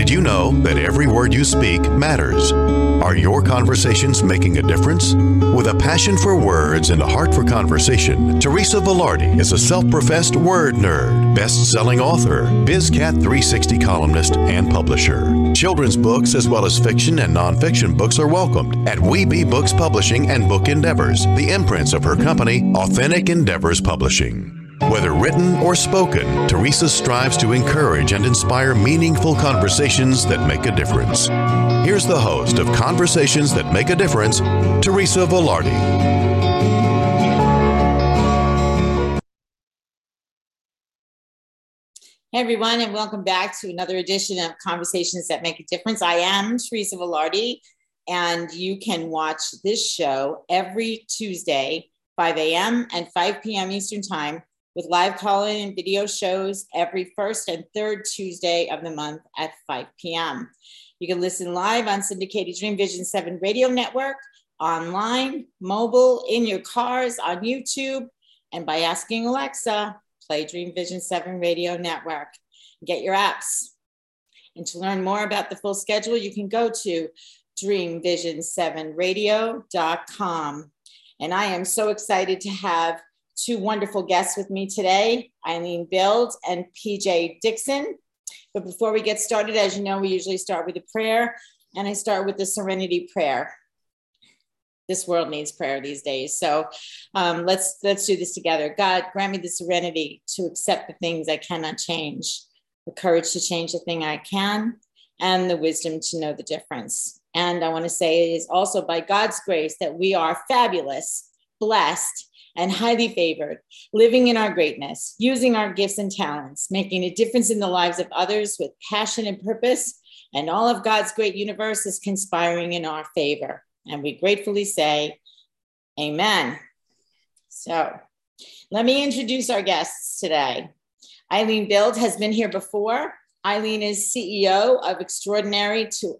Did you know that every word you speak matters? Are your conversations making a difference? With a passion for words and a heart for conversation, Teresa Velarde is a self-professed word nerd, best-selling author, BizCat 360 columnist, and publisher. Children's books as well as fiction and nonfiction books are welcomed at We Be Books Publishing and Book Endeavors, the imprints of her company, Authentic Endeavors Publishing. Whether written or spoken, Teresa strives to encourage and inspire meaningful conversations that make a difference. Here's the host of Conversations That Make a Difference, Teresa Velarde. Hey everyone, and welcome back to another edition of Conversations That Make a Difference. I am Teresa Velarde, and you can watch this show every Tuesday, 5 a.m. and 5 p.m. Eastern Time, with live call-in and video shows every first and third Tuesday of the month at 5 p.m. You can listen live on syndicated Dream Vision 7 radio network, online, mobile, in your cars, on YouTube, and by asking Alexa, play Dream Vision 7 radio network. Get your apps. And to learn more about the full schedule, you can go to dreamvision7radio.com. And I am so excited to have two wonderful guests with me today, Eileen Bild and PJ Dixon. But before we get started, as you know, we usually start with a prayer, and I start with the serenity prayer. This world needs prayer these days. So let's do this together. God, grant me the serenity to accept the things I cannot change, the courage to change the thing I can, and the wisdom to know the difference. And I want to say it is also by God's grace that we are fabulous, blessed, and highly favored, living in our greatness, using our gifts and talents, making a difference in the lives of others with passion and purpose, and all of God's great universe is conspiring in our favor. And we gratefully say, amen. So let me introduce our guests today. Eileen Bild has been here before. Eileen is CEO of Ordinary to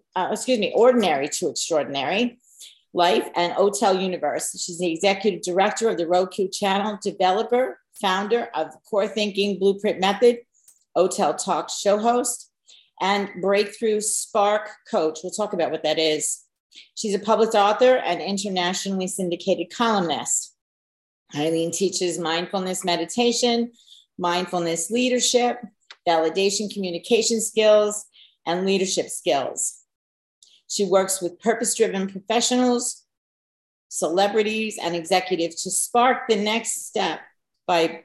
Extraordinary Life and Hotel Universe. She's the executive director of the Roku channel, developer, founder of the Core Thinking Blueprint Method, Hotel Talk show host, and Breakthrough Spark coach. We'll talk about what that is. She's a published author and internationally syndicated columnist. Eileen teaches mindfulness meditation, mindfulness leadership, validation communication skills, and leadership skills. She works with purpose-driven professionals, celebrities, and executives to spark the next step by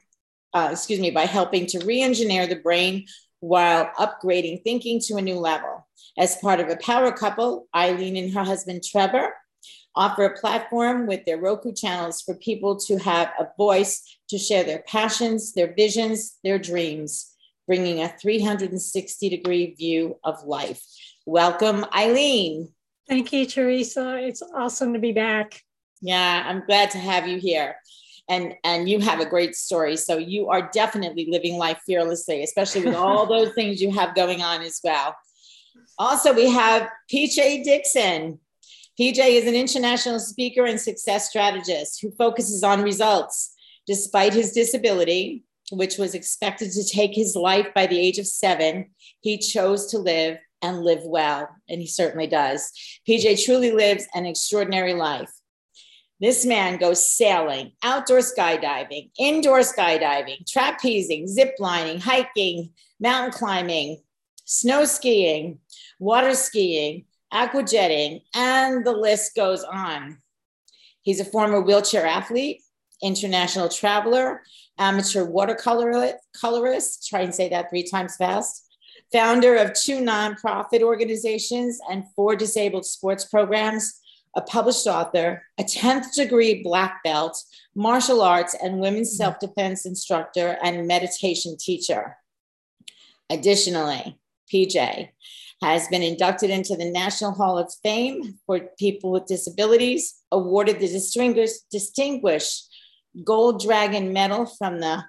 helping to re-engineer the brain while upgrading thinking to a new level. As part of a power couple, Eileen and her husband, Trevor, offer a platform with their Roku channels for people to have a voice to share their passions, their visions, their dreams, bringing a 360-degree view of life. Welcome, Eileen. Thank you, Teresa. It's awesome to be back. Yeah, I'm glad to have you here. And you have a great story. So you are definitely living life fearlessly, especially with all those things you have going on as well. Also, we have PJ Dixon. PJ is an international speaker and success strategist who focuses on results. Despite his disability, which was expected to take his life by the age of 7, he chose to live and live well, and he certainly does. PJ truly lives an extraordinary life. This man goes sailing, outdoor skydiving, indoor skydiving, trapezing, zip lining, hiking, mountain climbing, snow skiing, water skiing, aquajetting, and the list goes on. He's a former wheelchair athlete, international traveler, amateur watercolorist, try and say that 3 times fast, founder of 2 nonprofit organizations and 4 disabled sports programs, a published author, a 10th degree black belt, martial arts and women's self-defense instructor, and meditation teacher. Additionally, PJ has been inducted into the National Hall of Fame for People with Disabilities, awarded the Distinguished Gold Dragon Medal from the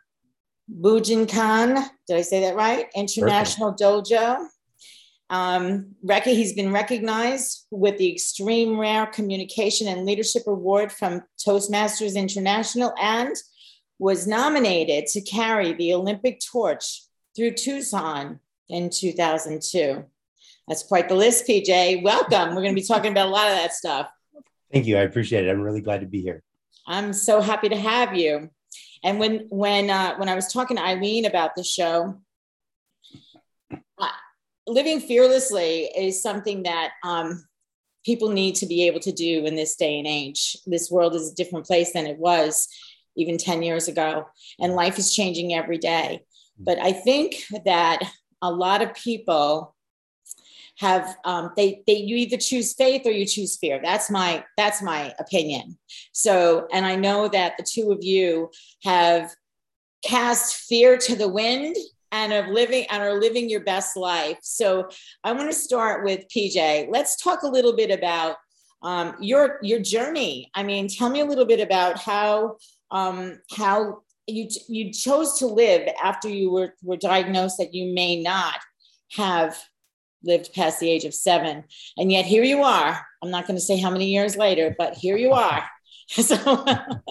Bujinkan, did I say that right? International Dojo. He's been recognized with the Extreme Rare Communication and Leadership Award from Toastmasters International and was nominated to carry the Olympic torch through Tucson in 2002. That's quite the list, PJ. Welcome. We're going to be talking about a lot of that stuff. Thank you. I appreciate it. I'm really glad to be here. I'm so happy to have you. And when I was talking to Eileen about the show, living fearlessly is something that people need to be able to do in this day and age. This world is a different place than it was even 10 years ago, and life is changing every day. But I think that a lot of people have you either choose faith or you choose fear. That's my opinion. So, and I know that the two of you have cast fear to the wind and are living your best life. So I want to start with PJ. Let's talk a little bit about your journey. I mean, tell me a little bit about how you chose to live after you were diagnosed that you may not have lived past the age of 7. And yet here you are. I'm not going to say how many years later, but here you are. So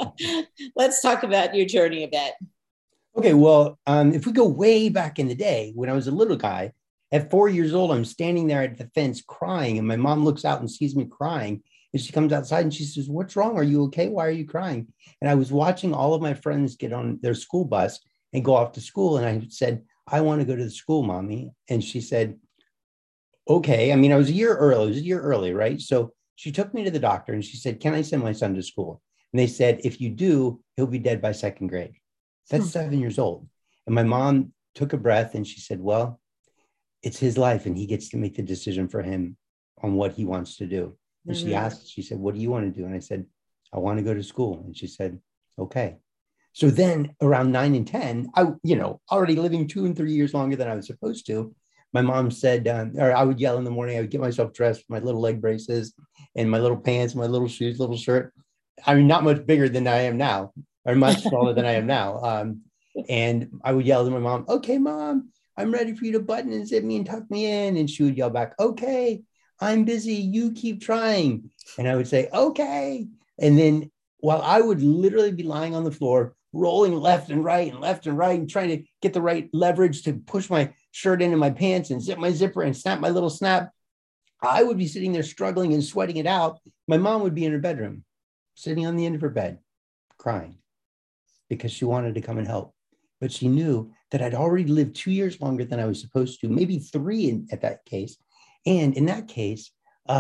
let's talk about your journey a bit. Okay, well, if we go way back in the day, when I was a little guy, at 4 years old, I'm standing there at the fence crying, and my mom looks out and sees me crying, and she comes outside and she says, "What's wrong? Are you okay? Why are you crying?" And I was watching all of my friends get on their school bus and go off to school, and I said, "I want to go to the school, Mommy." And she said, "Okay." I mean, I was a year early. It was a year early, right? So she took me to the doctor and she said, "Can I send my son to school?" And they said, "If you do, he'll be dead by 2nd grade." That's 7 years old. And my mom took a breath and she said, "Well, it's his life and he gets to make the decision for him on what he wants to do." And she said, "What do you want to do?" And I said, "I want to go to school." And she said, "Okay." So then around 9 and 10, already living 2 and 3 years longer than I was supposed to, my mom said, or I would yell in the morning, I would get myself dressed with my little leg braces and my little pants, my little shoes, little shirt. I mean, not much bigger than I am now, or much smaller than I am now. And I would yell to my mom, "Okay, Mom, I'm ready for you to button and zip me and tuck me in." And she would yell back, "Okay, I'm busy. You keep trying." And I would say, "Okay." And then while I would literally be lying on the floor, rolling left and right and trying to get the right leverage to push my shirt into my pants and zip my zipper and snap my little snap, I would be sitting there struggling and sweating it out. My mom would be in her bedroom, sitting on the end of her bed, crying because she wanted to come and help. But she knew that I'd already lived 2 years longer than I was supposed to, maybe 3 at that case. And in that case,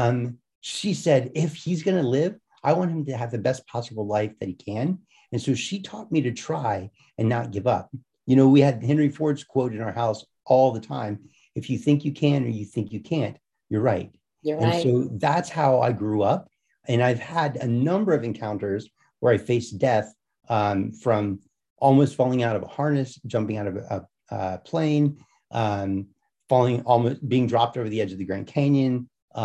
she said, if he's going to live, I want him to have the best possible life that he can. And so she taught me to try and not give up. You know, we had Henry Ford's quote in our house all the time: "If you think you can or you think you can't, you're right." You're and right. So that's how I grew up. And I've had a number of encounters where I faced death, from almost falling out of a harness, jumping out of a plane, falling, almost being dropped over the edge of the Grand Canyon,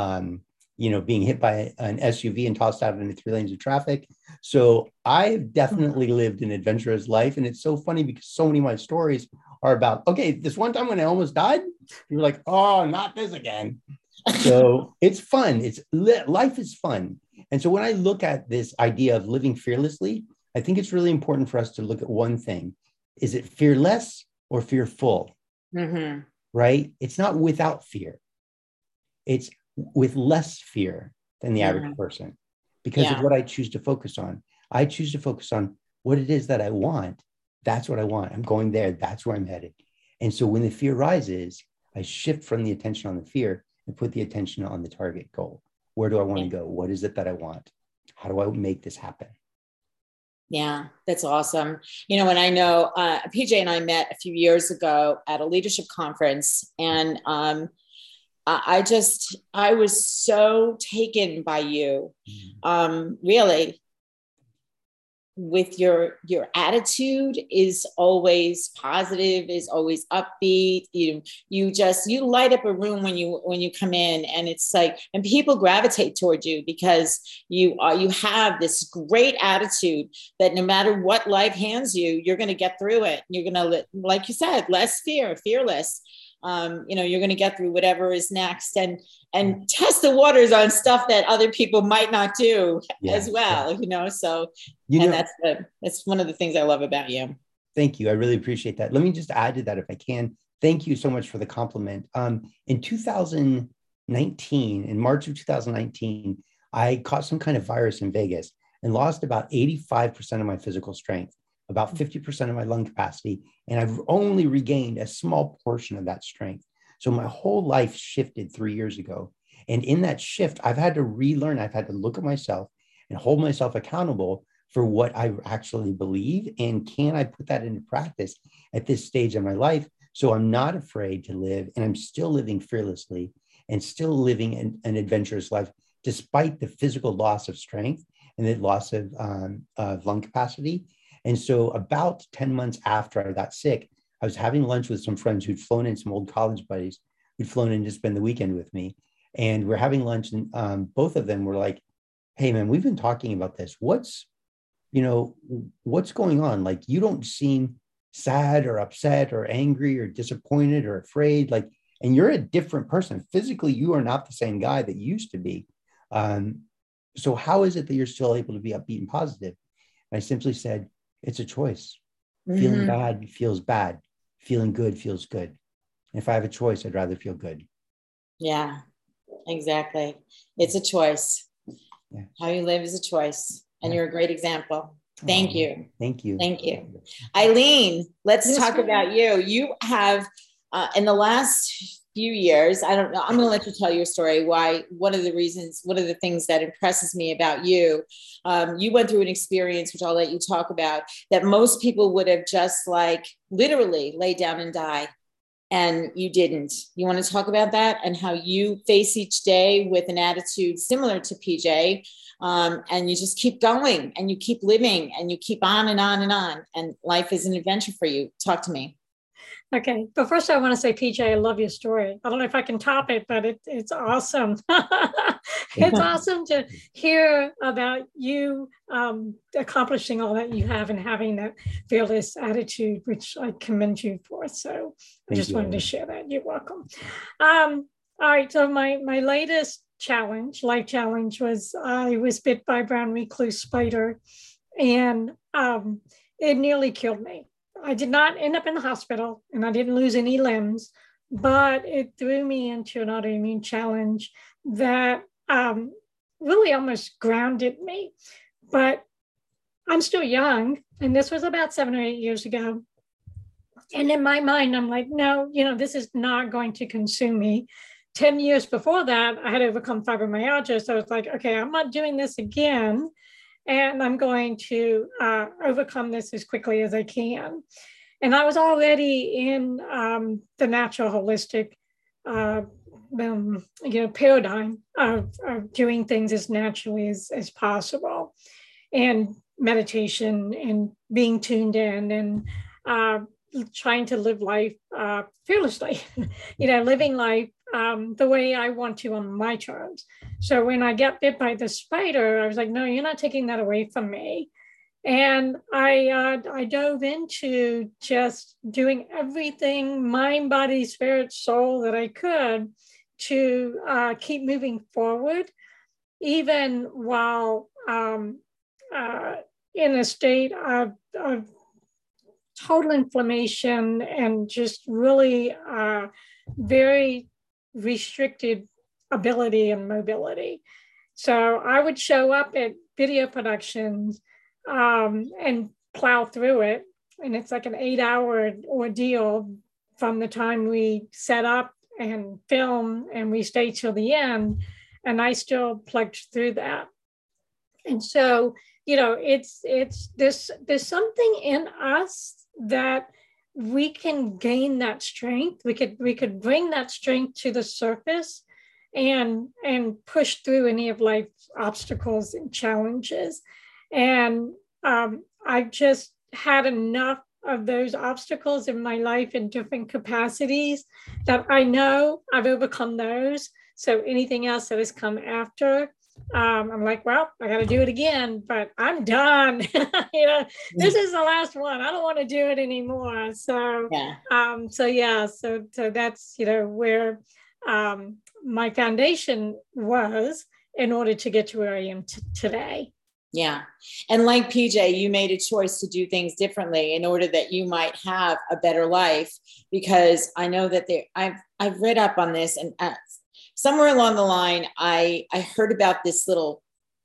being hit by an SUV and tossed out into 3 lanes of traffic. So I've definitely lived an adventurous life. And it's so funny because so many of my stories are about, okay, this one time when I almost died, you're like, "Oh, not this again." So it's fun. Life is fun. And so when I look at this idea of living fearlessly, I think it's really important for us to look at one thing. Is it fearless or fearful? Mm-hmm. Right? It's not without fear. It's with less fear than the average person because of what I choose to focus on. I choose to focus on what it is that I want. That's what I want. I'm going there. That's where I'm headed. And so when the fear rises, I shift from the attention on the fear and put the attention on the target goal. Where do I want to go? What is it that I want? How do I make this happen? Yeah, that's awesome. And I know PJ and I met a few years ago at a leadership conference, and I was so taken by you, really, with your attitude is always positive, is always upbeat. You light up a room when you come in, and it's like, and people gravitate toward you because you have this great attitude that no matter what life hands you, you're going to get through it. You're going to, like you said, less fearless. You're going to get through whatever is next and test the waters on stuff that other people might not do as well, so, that's one of the things I love about you. Thank you. I really appreciate that. Let me just add to that if I can. Thank you so much for the compliment. In 2000, 2019, in March of 2019, I caught some kind of virus in Vegas and lost about 85% of my physical strength, about 50% of my lung capacity, and I've only regained a small portion of that strength. So my whole life shifted 3 years ago. And in that shift, I've had to relearn, I've had to look at myself and hold myself accountable for what I actually believe. And can I put that into practice at this stage of my life? So I'm not afraid to live, and I'm still living fearlessly and still living an adventurous life, despite the physical loss of strength and the loss of lung capacity. And so about 10 months after I got sick, I was having lunch with some friends who'd flown in, some old college buddies who'd flown in to spend the weekend with me. And we're having lunch, and both of them were like, hey, man, we've been talking about this. What's going on? Like, you don't seem sad or upset or angry or disappointed or afraid. Like, and you're a different person. Physically, you are not the same guy that you used to be. So how is it that you're still able to be upbeat and positive? And I simply said, it's a choice. Feeling bad feels bad. Feeling good feels good. And if I have a choice, I'd rather feel good. Yeah, exactly. It's a choice. Yeah. How you live is a choice. And you're a great example. Thank you. Thank you. Thank you. Eileen, let's talk about you. You have, in the last few years, I don't know, I'm going to let you tell your story, why, one of the things that impresses me about you, you went through an experience, which I'll let you talk about, that most people would have just like literally lay down and die. And you didn't. You want to talk about that and how you face each day with an attitude similar to PJ, and you just keep going and you keep living and you keep on and on and on. And life is an adventure for you. Talk to me. Okay, but first I want to say, PJ, I love your story. I don't know if I can top it, but it's awesome. It's awesome to hear about you accomplishing all that you have and having that fearless attitude, which I commend you for. So I just wanted to share that. You're welcome. All right, so my latest life challenge was I was bit by a brown recluse spider, and it nearly killed me. I did not end up in the hospital and I didn't lose any limbs, but it threw me into an autoimmune challenge that really almost grounded me. But I'm still young, and this was about 7 or 8 years ago. And in my mind, I'm like, no, this is not going to consume me. 10 years before that, I had overcome fibromyalgia. So I was like, okay, I'm not doing this again. And I'm going to overcome this as quickly as I can. And I was already in the natural holistic paradigm of doing things as naturally as possible, and meditation and being tuned in and trying to live life fearlessly, living life the way I want to on my terms. So when I got bit by the spider, I was like, no, you're not taking that away from me. And I dove into just doing everything, mind, body, spirit, soul, that I could to keep moving forward, even while in a state of total inflammation and just really very restricted ability and mobility. So I would show up at video productions and plow through it. And it's like an 8-hour ordeal from the time we set up and film and we stay till the end. And I still plugged through that. And so, there's something in us that we can gain that strength. We could bring that strength to the surface and push through any of life's obstacles and challenges. And I've just had enough of those obstacles in my life in different capacities that I know I've overcome those. So anything else that has come after, I'm like, well, I got to do it again, but I'm done. This is the last one. I don't want to do it anymore. So, so that's, where my foundation was in order to get to where I am today. Yeah. And like PJ, you made a choice to do things differently in order that you might have a better life, because I know that I've read up on this, and somewhere along the line, I heard about this little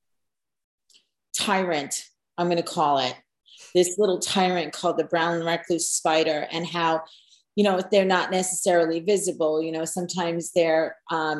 tyrant, I'm going to call it, this little tyrant called the brown recluse spider, and how, you know, they're not necessarily visible. You know, sometimes they're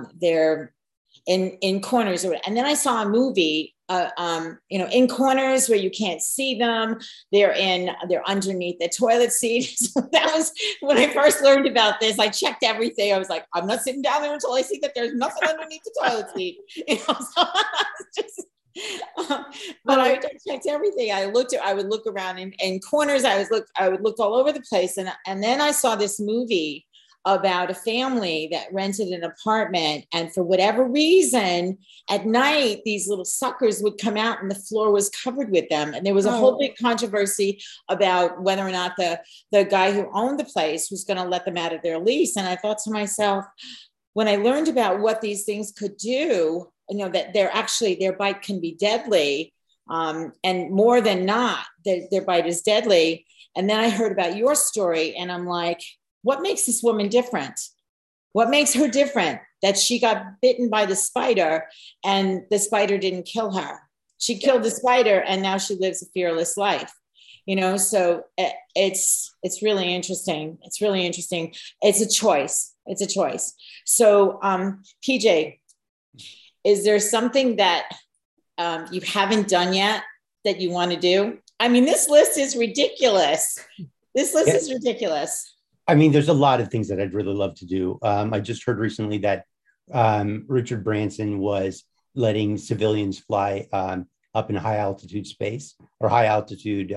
in corners. And then I saw a movie, you know, in corners where you can't see them. They're underneath the toilet seat. So that was when I first learned about this. I checked everything. I was like, I'm not sitting down there until I see that there's nothing underneath the toilet seat. You know, so just, but I checked everything. I would look around in corners. I would look all over the place. And then I saw this movie about a family that rented an apartment. And for whatever reason, at night, these little suckers would come out and the floor was covered with them. And there was a whole big controversy about whether or not the guy who owned the place was going to let them out of their lease. And I thought to myself, when I learned about what these things could do, you know, that their bite can be deadly. And more than not, their bite is deadly. And then I heard about your story and I'm like, what makes this woman different? What makes her different? That she got bitten by the spider and the spider didn't kill her. She killed the spider and now she lives a fearless life. You know, so it's really interesting. It's really interesting. It's a choice. It's a choice. So PJ, is there something that you haven't done yet that you want to do? I mean, this list is ridiculous. This list is ridiculous. I mean, there's a lot of things that I'd really love to do. I just heard recently that Richard Branson was letting civilians fly up in high altitude space or high altitude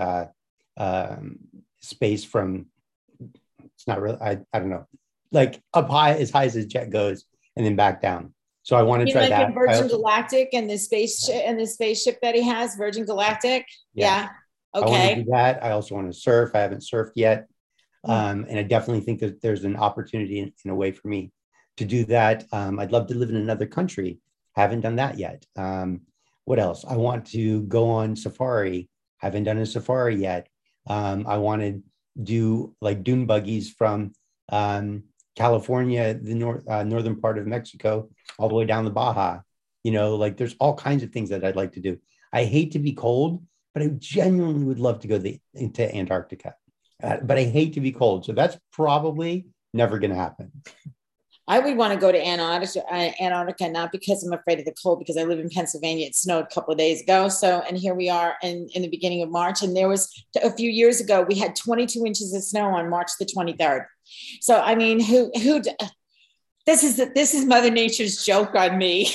space from, it's not really, I don't know, like up high as a jet goes and then back down. So I want to try that. Like Virgin Galactic and the spaceship that he has, Virgin Galactic. Yeah. Okay. I want to do that. I also want to surf. I haven't surfed yet. And I definitely think that there's an opportunity in a way for me to do that. I'd love to live in another country. Haven't done that yet. What else? I want to go on safari. Haven't done a safari yet. I want to do like dune buggies from California, the northern part of Mexico, all the way down the Baja. You know, like there's all kinds of things that I'd like to do. I hate to be cold, but I genuinely would love to go into Antarctica. But I hate to be cold. So that's probably never going to happen. I would want to go to Antarctica, not because I'm afraid of the cold, because I live in Pennsylvania. It snowed a couple of days ago. So, and here we are in the beginning of March. And there was a few years ago, we had 22 inches of snow on March the 23rd. So, I mean, this is Mother Nature's joke on me.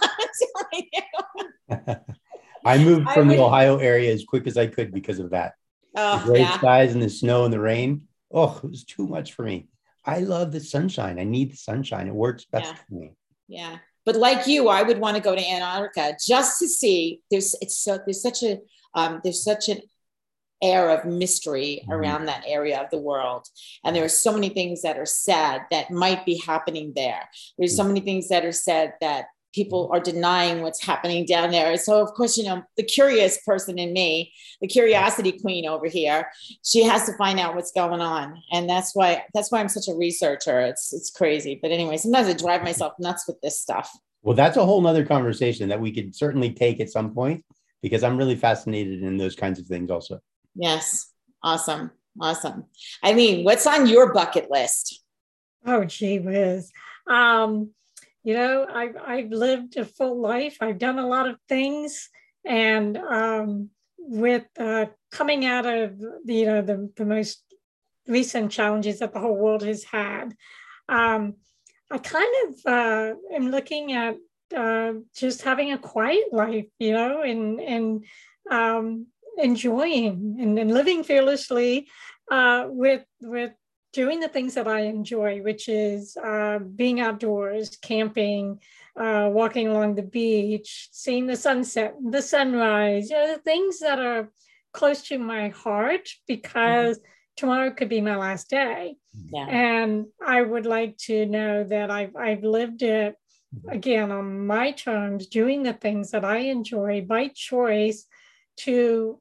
I moved from the Ohio area as quick as I could because of that. The gray skies and the snow and the rain. Oh, it was too much for me. I love the sunshine. I need the sunshine. It works best for me. Yeah. But like you, I would want to go to Antarctica just to see. There's such an air of mystery around that area of the world. And there are so many things that are said that might be happening there. There's so many things that are said that people are denying what's happening down there. So of course, you know, the curious person in me, the curiosity queen over here, she has to find out what's going on. And that's why I'm such a researcher. It's crazy. But anyway, sometimes I drive myself nuts with this stuff. Well, that's a whole nother conversation that we could certainly take at some point, because I'm really fascinated in those kinds of things also. Yes. Awesome. Awesome. Eileen, what's on your bucket list? Oh, gee whiz. You know, I've lived a full life. I've done a lot of things, and with coming out of the most recent challenges that the whole world has had, I kind of am looking at just having a quiet life, you know, and enjoying and living fearlessly with doing the things that I enjoy, which is being outdoors, camping, walking along the beach, seeing the sunset, the sunrise, you know, the things that are close to my heart, because tomorrow could be my last day. Yeah. And I would like to know that I've lived it, again, on my terms, doing the things that I enjoy by choice, to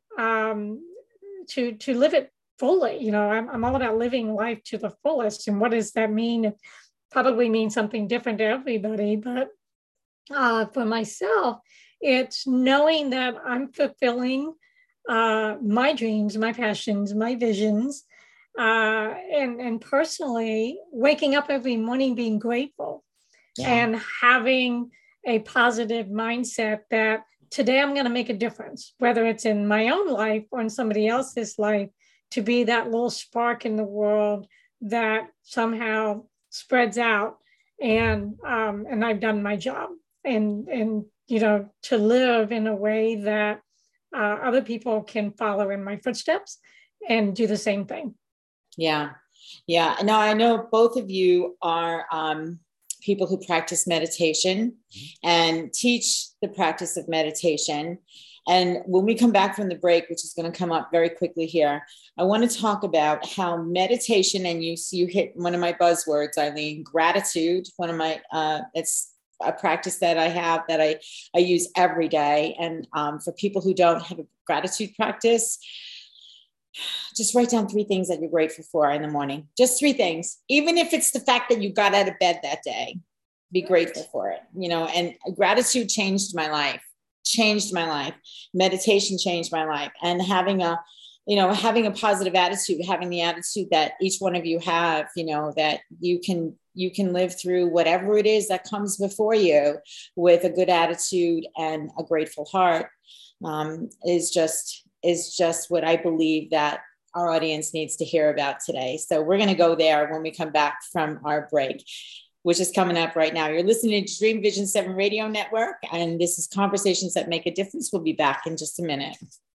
live it fully. You know, I'm all about living life to the fullest. And what does that mean? probably means something different to everybody. But for myself, it's knowing that I'm fulfilling my dreams, my passions, my visions, and personally waking up every morning being grateful and having a positive mindset that today I'm going to make a difference, whether it's in my own life or in somebody else's life, to be that little spark in the world that somehow spreads out. And I've done my job, and to live in a way that other people can follow in my footsteps and do the same thing. Yeah. Now, I know both of you are people who practice meditation and teach the practice of meditation. And when we come back from the break, which is going to come up very quickly here, I want to talk about how meditation, and you hit one of my buzzwords, Eileen, gratitude. One of my, it's a practice that I have that I use every day. And for people who don't have a gratitude practice, just write down 3 things that you're grateful for in the morning. Just 3 things. Even if it's the fact that you got out of bed that day, be grateful for it. And gratitude changed my life. Meditation changed my life. And having a positive attitude, having the attitude that each one of you have, that you can live through whatever it is that comes before you with a good attitude and a grateful heart, is just what I believe that our audience needs to hear about today. So we're going to go there when we come back from our break, which is coming up right now. You're listening to Dream Vision 7 Radio Network, and this is Conversations That Make a Difference. We'll be back in just a minute.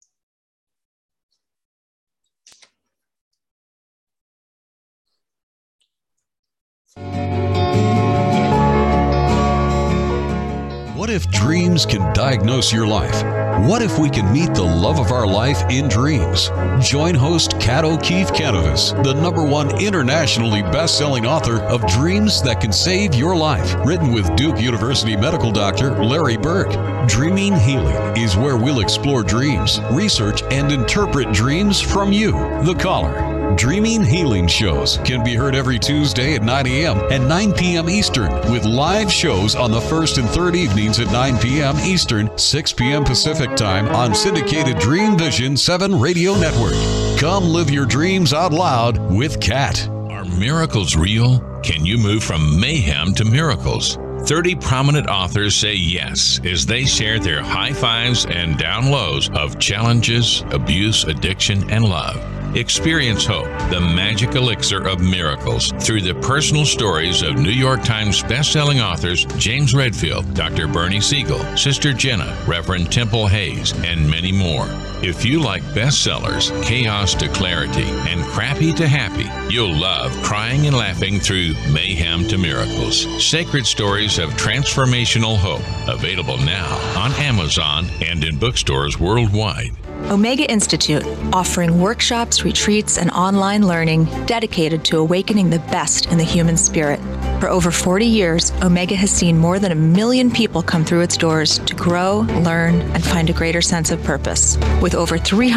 What if dreams can diagnose your life? What if we can meet the love of our life in dreams? Join host Kat O'Keefe Canavas, the #1 internationally best-selling author of Dreams That Can Save Your Life, written with Duke University medical doctor Larry Burke. Dreaming Healing is where we'll explore dreams, research, and interpret dreams from you, the caller. Dreaming Healing shows can be heard every Tuesday at 9 a.m. and 9 p.m. Eastern, with live shows on the first and third evenings at 9 p.m. Eastern, 6 p.m. Pacific Time on syndicated Dream Vision 7 Radio Network. Come live your dreams out loud with Kat. Are miracles real? Can you move from mayhem to miracles? 30 prominent authors say yes as they share their high fives and down lows of challenges, abuse, addiction, and love. Experience hope, the magic elixir of miracles, through the personal stories of New York Times bestselling authors James Redfield, Dr. Bernie Siegel, Sister Jenna, Reverend Temple Hayes, and many more. If you like bestsellers, chaos to clarity, and crappy to happy, you'll love crying and laughing through mayhem to miracles. Sacred stories of transformational hope. Available now on Amazon and in bookstores worldwide. Omega Institute, offering workshops, retreats, and online learning dedicated to awakening the best in the human spirit. For over 40 years, Omega has seen more than 1 million people come through its doors to grow, learn, and find a greater sense of purpose. With over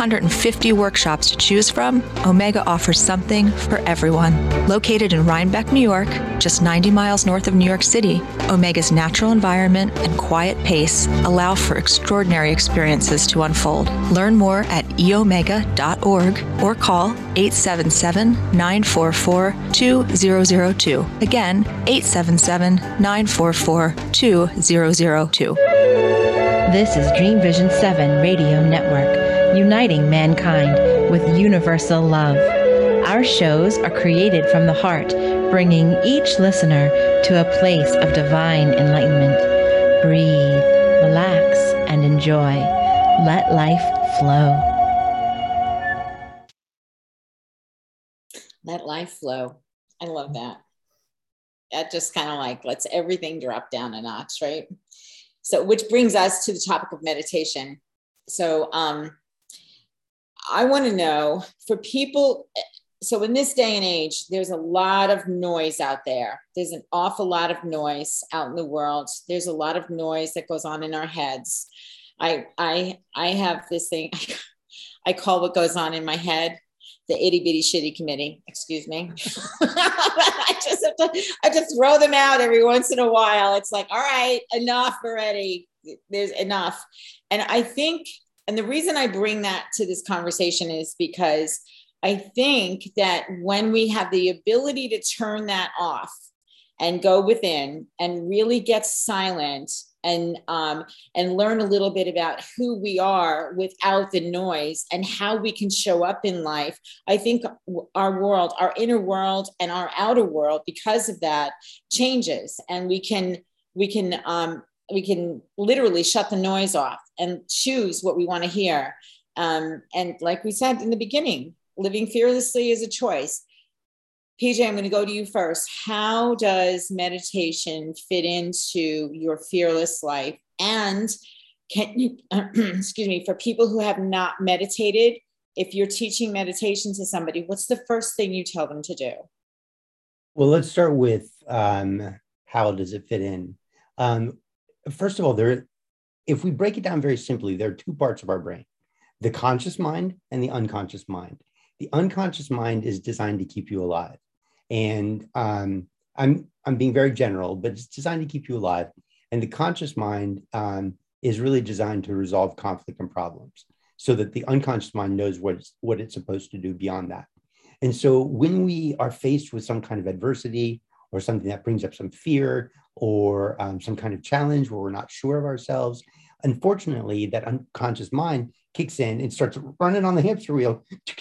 350 workshops to choose from, Omega offers something for everyone. Located in Rhinebeck, New York, just 90 miles north of New York City, Omega's natural environment and quiet pace allow for extraordinary experiences to unfold. Learn more at eomega.org or call 877-944-2002. Again, 877-944-2002. This is Dream Vision 7 Radio Network, uniting mankind with universal love. Our shows are created from the heart, bringing each listener to a place of divine enlightenment. Breathe, relax, and enjoy. Let life flow. Let life flow. I love that. That just kind of like lets everything drop down a notch, right? So, which brings us to the topic of meditation. So, I want to know for people, so in this day and age, there's a lot of noise out there. There's an awful lot of noise out in the world. There's a lot of noise that goes on in our heads. I have this thing I call what goes on in my head the itty bitty shitty committee, excuse me. I just throw them out every once in a while. It's like, all right, enough already. There's enough. And I think, and the reason I bring that to this conversation is because I think that when we have the ability to turn that off and go within and really get silent and learn a little bit about who we are without the noise and how we can show up in life, I think our world, our inner world and our outer world, because of that, changes, and we can literally shut the noise off and choose what we want to hear. And like we said in the beginning, living fearlessly is a choice. PJ, I'm going to go to you first. How does meditation fit into your fearless life? And can you, excuse me, for people who have not meditated, if you're teaching meditation to somebody, what's the first thing you tell them to do? Well, let's start with how does it fit in? First of all, if we break it down very simply, there are two parts of our brain, the conscious mind and the unconscious mind. The unconscious mind is designed to keep you alive. And I'm being very general, but it's designed to keep you alive. And the conscious mind is really designed to resolve conflict and problems, so that the unconscious mind knows what it's supposed to do beyond that. And so when we are faced with some kind of adversity or something that brings up some fear or some kind of challenge where we're not sure of ourselves, unfortunately, that unconscious mind kicks in and starts running on the hamster wheel,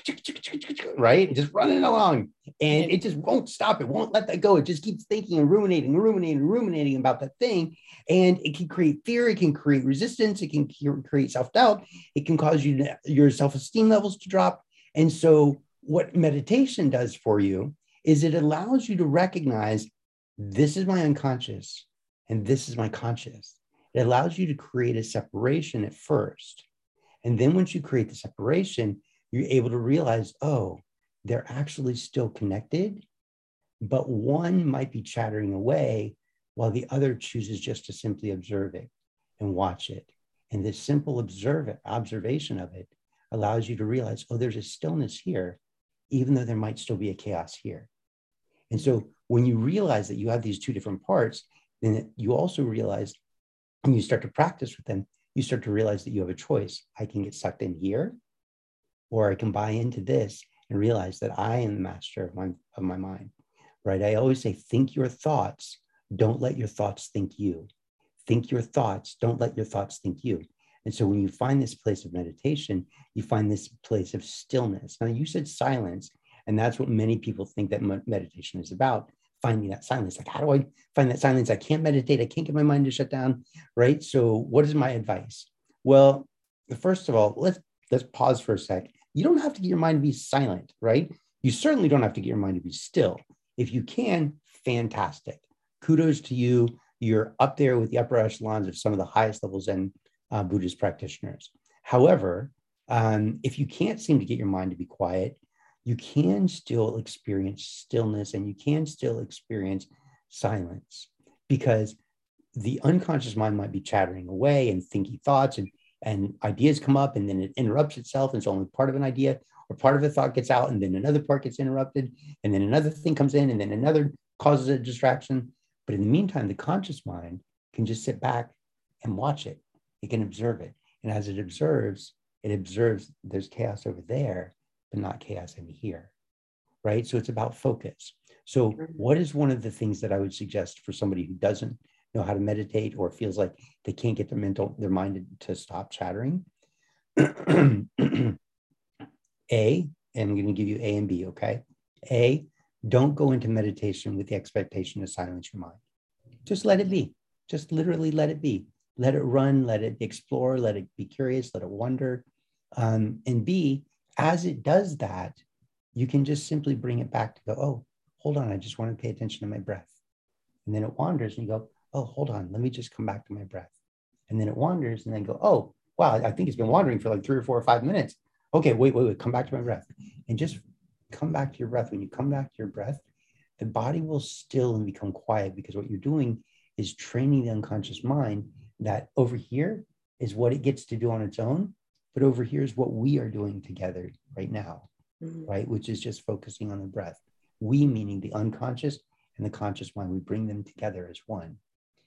right? Just running along. And it just won't stop. It won't let that go. It just keeps thinking and ruminating about that thing. And it can create fear. It can create resistance. It can create self-doubt. It can cause your self-esteem levels to drop. And so what meditation does for you is it allows you to recognize, this is my unconscious and this is my conscious. It allows you to create a separation at first. And then once you create the separation, you're able to realize, oh, they're actually still connected, but one might be chattering away while the other chooses just to simply observe it and watch it. And this simple observation of it allows you to realize, oh, there's a stillness here, even though there might still be a chaos here. And so when you realize that you have these two different parts, then you also realize, when you start to practice with them, you start to realize that you have a choice. I can get sucked in here, or I can buy into this and realize that I am the master of my mind, right? I always say, think your thoughts. Don't let your thoughts think you. Think your thoughts. Don't let your thoughts think you. And so when you find this place of meditation, you find this place of stillness. Now, you said silence, and that's what many people think that meditation is about. Finding that silence. Like, how do I find that silence? I can't meditate. I can't get my mind to shut down, right? So what is my advice? Well, first of all, let's pause for a sec. You don't have to get your mind to be silent, right? You certainly don't have to get your mind to be still. If you can, fantastic. Kudos to you. You're up there with the upper echelons of some of the highest levels in Buddhist practitioners. However, if you can't seem to get your mind to be quiet, you can still experience stillness and you can still experience silence, because the unconscious mind might be chattering away and thinking thoughts and ideas come up, and then it interrupts itself. And it's only part of an idea or part of a thought gets out, and then another part gets interrupted, and then another thing comes in, and then another causes a distraction. But in the meantime, the conscious mind can just sit back and watch it. It can observe it. And as it observes there's chaos over there, but not chaos in here, right? So it's about focus. So what is one of the things that I would suggest for somebody who doesn't know how to meditate or feels like they can't get their mind to stop chattering? A, and I'm going to give you A and B, okay? A, don't go into meditation with the expectation to silence your mind. Just let it be. Just literally let it be. Let it run, let it explore, let it be curious, let it wonder. And B, as it does that, you can just simply bring it back to go, oh, hold on, I just want to pay attention to my breath. And then it wanders and you go, oh, hold on, let me just come back to my breath. And then it wanders and then go, oh, wow, I think it's been wandering for like 3 or 4 or 5 minutes. Okay, wait, come back to my breath. And just come back to your breath. When you come back to your breath, the body will still and become quiet, because what you're doing is training the unconscious mind that over here is what it gets to do on its own, but over here is what we are doing together right now. right? Which is just focusing on the breath. We, meaning the unconscious and the conscious mind, we bring them together as one.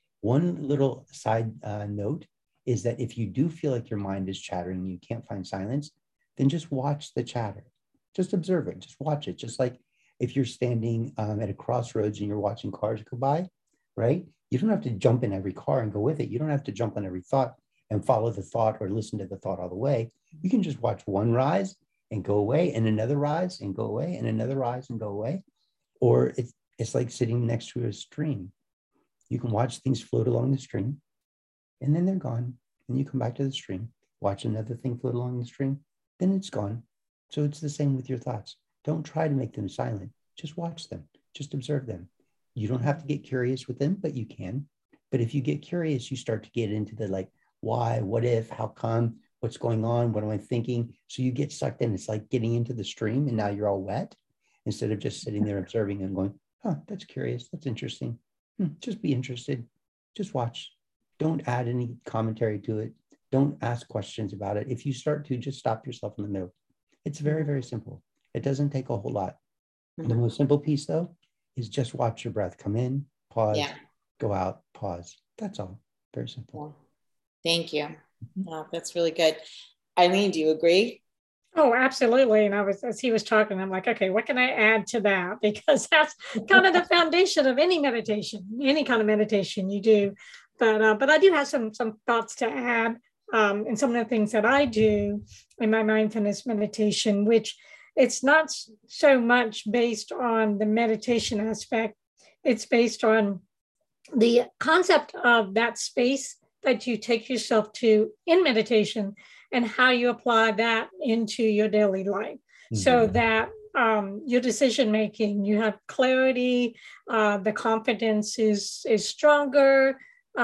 One little side note is that if you do feel like your mind is chattering, you can't find silence, then just watch the chatter. Just observe it, just watch it. Just like if you're standing at a crossroads and you're watching cars go by, right? You don't have to jump in every car and go with it. You don't have to jump on every thought and follow the thought or listen to the thought all the way. You can just watch one rise and go away, and another rise and go away, and another rise and go away. Or it's like sitting next to a stream. You can watch things float along the stream, and then they're gone. And you come back to the stream, watch another thing float along the stream, then it's gone. So it's the same with your thoughts. Don't try to make them silent. Just watch them. Just observe them. You don't have to get curious with them, but you can. But if you get curious, you start to get into the like, why, what if, how come, what's going on, what am I thinking? So you get sucked in. It's like getting into the stream and now you're all wet instead of just sitting there observing and going, oh, that's curious. That's interesting. Just be interested. Just watch. Don't add any commentary to it. Don't ask questions about it. If you start to, just stop yourself in the middle. It's very, very simple. It doesn't take a whole lot. The most simple piece, though, is just watch your breath. Come in, pause, go out, pause. That's all. Very simple. Thank you. Oh, that's really good. Eileen, do you agree? Oh, absolutely. And as he was talking, I'm like, okay, what can I add to that? Because that's kind of the foundation of any meditation, any kind of meditation you do. But I do have some thoughts to add. And some of the things that I do in my mindfulness meditation, which it's not so much based on the meditation aspect. It's based on the concept of that space that you take yourself to in meditation and how you apply that into your daily life so that your decision making, you have clarity, the confidence is stronger.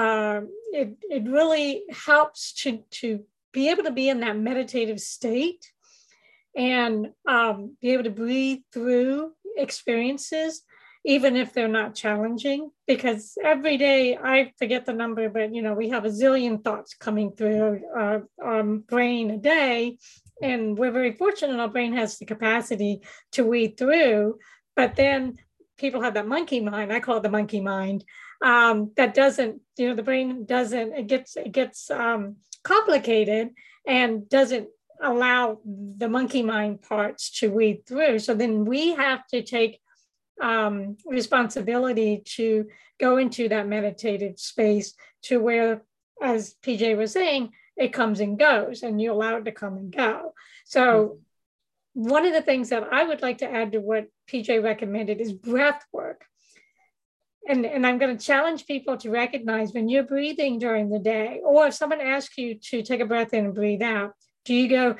It really helps to be able to be in that meditative state and be able to breathe through experiences, even if they're not challenging, because every day I forget the number, but we have a zillion thoughts coming through our brain a day. And we're very fortunate our brain has the capacity to weed through, but then people have that monkey mind. I call it the monkey mind. That doesn't, the brain doesn't, it gets complicated and doesn't allow the monkey mind parts to weed through. So then we have to take responsibility to go into that meditative space to where, as PJ was saying, it comes and goes and you allow it to come and go. So one of the things that I would like to add to what PJ recommended is breath work. And I'm going to challenge people to recognize when you're breathing during the day, or if someone asks you to take a breath in and breathe out, do you go,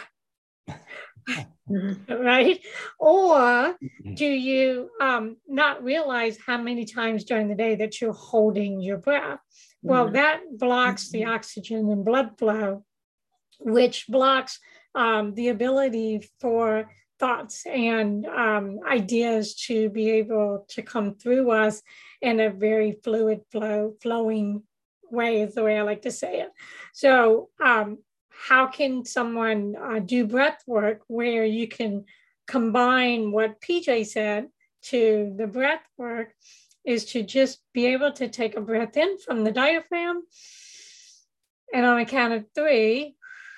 right? Or do you not realize how many times during the day that you're holding your breath? Well, that blocks the oxygen and blood flow, which blocks the ability for thoughts and ideas to be able to come through us in a very fluid flowing way is the way I like to say it. So how can someone do breath work where you can combine what PJ said to the breath work is to just be able to take a breath in from the diaphragm, and on a count of 3,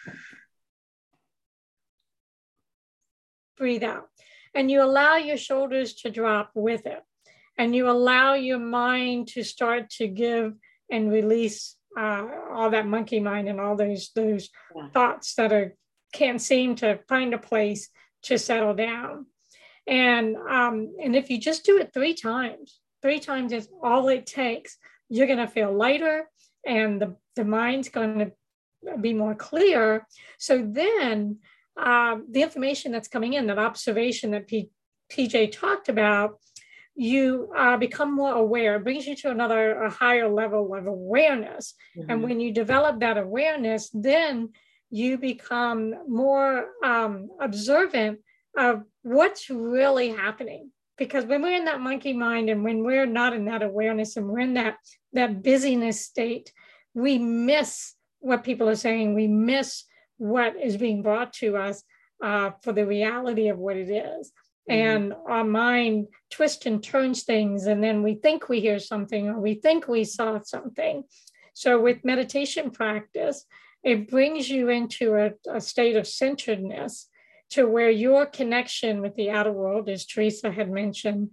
breathe out. And you allow your shoulders to drop with it. And you allow your mind to start to give and release all that monkey mind and all those thoughts that can't seem to find a place to settle down. And if you just do it 3 times is all it takes, you're going to feel lighter and the mind's going to be more clear. So then the information that's coming in, that observation that PJ talked about, you become more aware. It brings you to a higher level of awareness. And when you develop that awareness, then you become more observant of what's really happening. Because when we're in that monkey mind and when we're not in that awareness and we're in that busyness state, we miss what people are saying. We miss what is being brought to us. for the reality of what it is. And our mind twists and turns things, and then we think we hear something or we think we saw something. So with meditation practice, it brings you into a state of centeredness to where your connection with the outer world, as Teresa had mentioned,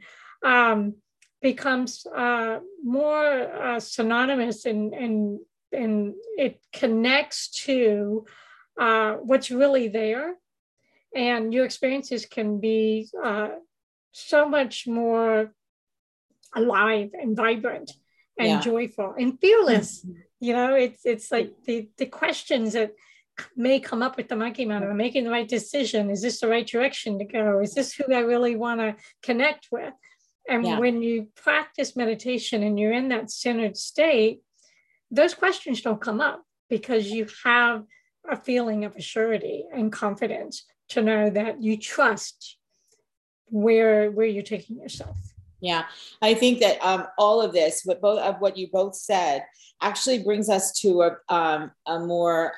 becomes more synonymous, and it connects to what's really there. And your experiences can be so much more alive and vibrant and joyful and fearless. You know, it's like the questions that may come up with the monkey mind. Am I making the right decision? Is this the right direction to go? Is this who I really want to connect with? And when you practice meditation and you're in that centered state, those questions don't come up because you have a feeling of assurity and confidence to know that you trust where you're taking yourself. Yeah, I think that all of this, what you both said, actually brings us to a more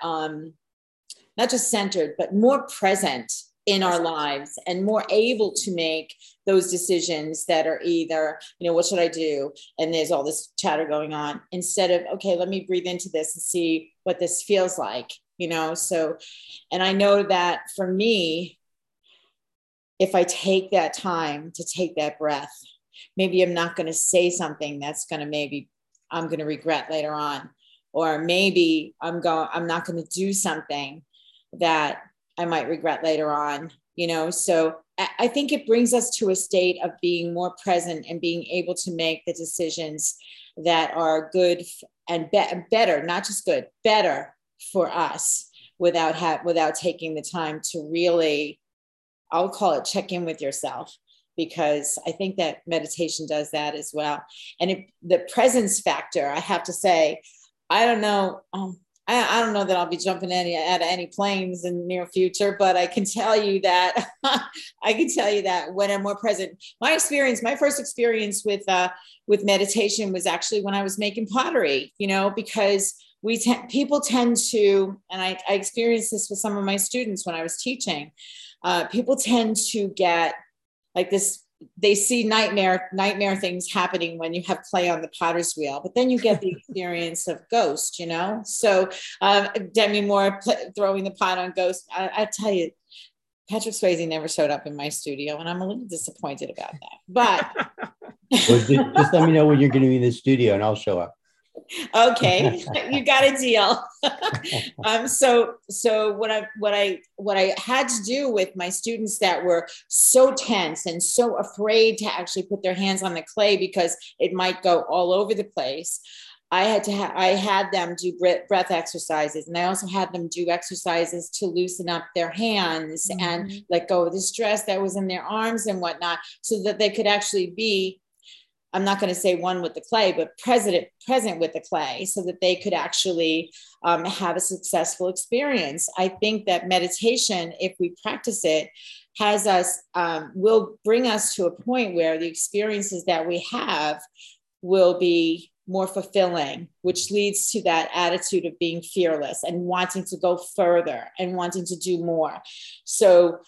not just centered, but more present in our lives and more able to make those decisions that are either, what should I do? And there's all this chatter going on instead of, okay, let me breathe into this and see what this feels like. So, and I know that for me, if I take that time to take that breath, maybe I'm not going to say something that's going to I'm going to regret later on, or maybe I'm not going to do something that I might regret later on, so I think it brings us to a state of being more present and being able to make the decisions that are good and better, not just good, better for us without taking the time to really, I'll call it, check in with yourself, because I think that meditation does that as well. And the presence factor, I have to say, I don't know. I don't know that I'll be jumping out of any planes in the near future, but I can tell you that when I'm more present, my first experience with meditation was actually when I was making pottery, because people tend to, and I experienced this with some of my students when I was teaching, people tend to get like this, they see nightmare things happening when you have clay on the potter's wheel, but then you get the experience of Ghost, So Demi Moore throwing the pot on Ghost. I tell you, Patrick Swayze never showed up in my studio, and I'm a little disappointed about that. But just let me know when you're going to be in the studio, and I'll show up. Okay, you got a deal. So what I had to do with my students that were so tense and so afraid to actually put their hands on the clay because it might go all over the place, I had them do breath exercises, and I also had them do exercises to loosen up their hands and let go of the stress that was in their arms and whatnot, so that they could actually be, I'm not going to say one with the clay, but present with the clay, so that they could actually have a successful experience. I think that meditation, if we practice it, will bring us to a point where the experiences that we have will be more fulfilling, which leads to that attitude of being fearless and wanting to go further and wanting to do more. So,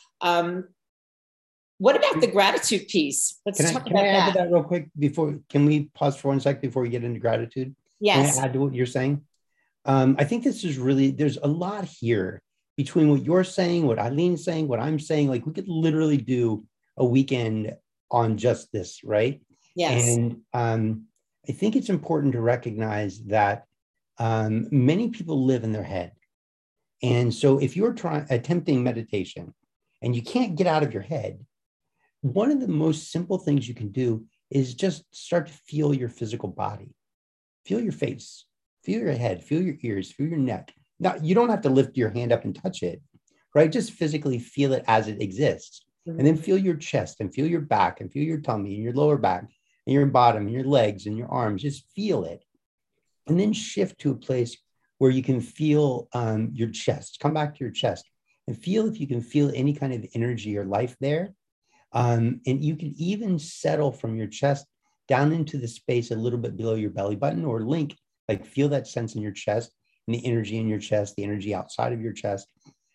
what about the gratitude piece? Let's talk about that. Can I add to that real quick can we pause for 1 second before we get into gratitude? Yes. Can I add to what you're saying? I think this is really, there's a lot here between what you're saying, what Eileen's saying, what I'm saying. Like, we could literally do a weekend on just this, right? Yes. And I think it's important to recognize that many people live in their head. And so if you're attempting meditation and you can't get out of your head, one of the most simple things you can do is just start to feel your physical body. Feel your face, feel your head, feel your ears, feel your neck. Now, you don't have to lift your hand up and touch it, right? Just physically feel it as it exists. And then feel your chest and feel your back and feel your tummy and your lower back and your bottom and your legs and your arms. Just feel it. And then shift to a place where you can feel your chest. Come back to your chest and feel if you can feel any kind of energy or life there. And you can even settle from your chest down into the space a little bit below your belly button, or feel that sense in your chest and the energy in your chest, the energy outside of your chest.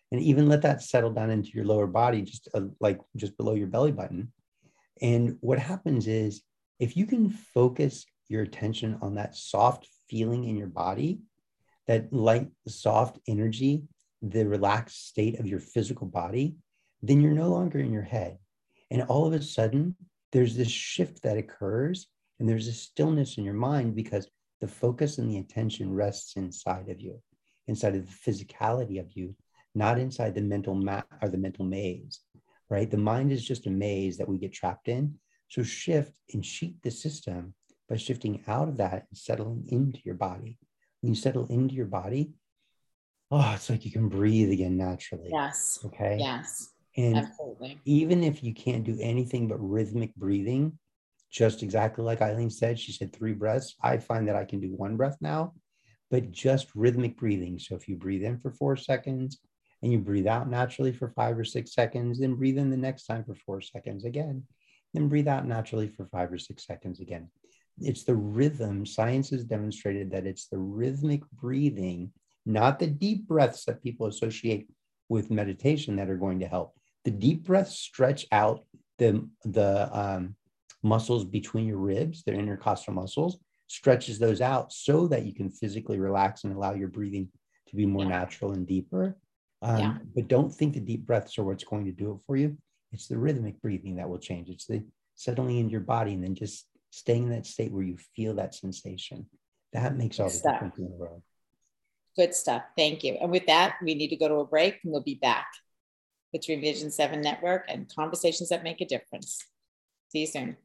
and even let that settle down into your lower body, just below your belly button. And what happens is, if you can focus your attention on that soft feeling in your body, that light, soft energy, the relaxed state of your physical body, then you're no longer in your head. And all of a sudden, there's this shift that occurs, and there's a stillness in your mind, because the focus and the attention rests inside of you, inside of the physicality of you, not inside the mental map or the mental maze, right? The mind is just a maze that we get trapped in. So shift and sheet the system by shifting out of that and settling into your body. When you settle into your body, it's like you can breathe again naturally. Yes. Okay. Yes. And absolutely. Even if you can't do anything but rhythmic breathing, just exactly like Eileen said, she said 3 breaths. I find that I can do 1 breath now, but just rhythmic breathing. So if you breathe in for 4 seconds and you breathe out naturally for 5 or 6 seconds, then breathe in the next time for 4 seconds again, then breathe out naturally for 5 or 6 seconds again. It's the rhythm. Science has demonstrated that it's the rhythmic breathing, not the deep breaths that people associate with meditation, that are going to help. The deep breaths stretch out the muscles between your ribs, the intercostal muscles, stretches those out so that you can physically relax and allow your breathing to be more natural and deeper. But don't think the deep breaths are what's going to do it for you. It's the rhythmic breathing that will change. It's the settling into your body and then just staying in that state where you feel that sensation. That makes all the difference in the world. Good stuff. Thank you. And with that, we need to go to a break, and we'll be back with Dream Vision 7 Network and Conversations That Make a Difference. See you soon.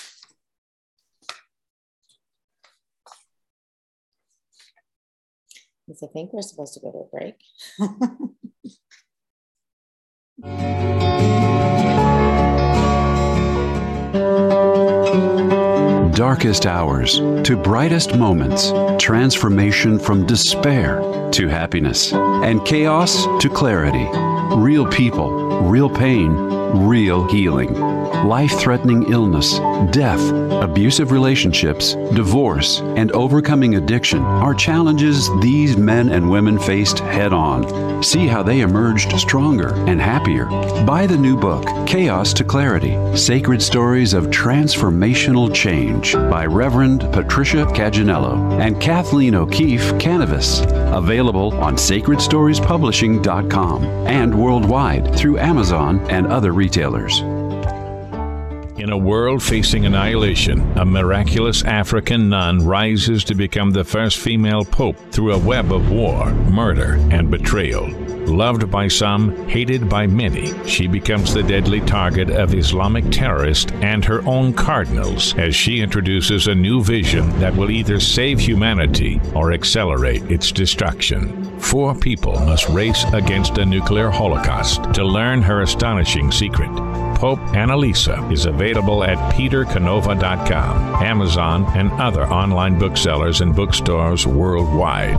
I think we're supposed to go to a break. Darkest hours to brightest moments, transformation from despair to happiness, and chaos to clarity. Real people, real pain, real healing. Life-threatening illness, death, abusive relationships, divorce, and overcoming addiction are challenges these men and women faced head-on. See how they emerged stronger and happier. Buy the new book, Chaos to Clarity, Sacred Stories of Transformational Change by Reverend Patricia Caginello and Kathleen O'Keefe Canavas. Available on sacredstoriespublishing.com and worldwide through Amazon and other retailers. In a world facing annihilation, a miraculous African nun rises to become the first female pope through a web of war, murder, and betrayal. Loved by some, hated by many, she becomes the deadly target of Islamic terrorists and her own cardinals as she introduces a new vision that will either save humanity or accelerate its destruction. 4 people must race against a nuclear holocaust to learn her astonishing secret. Pope Annalisa is available at petercanova.com, Amazon, and other online booksellers and bookstores worldwide.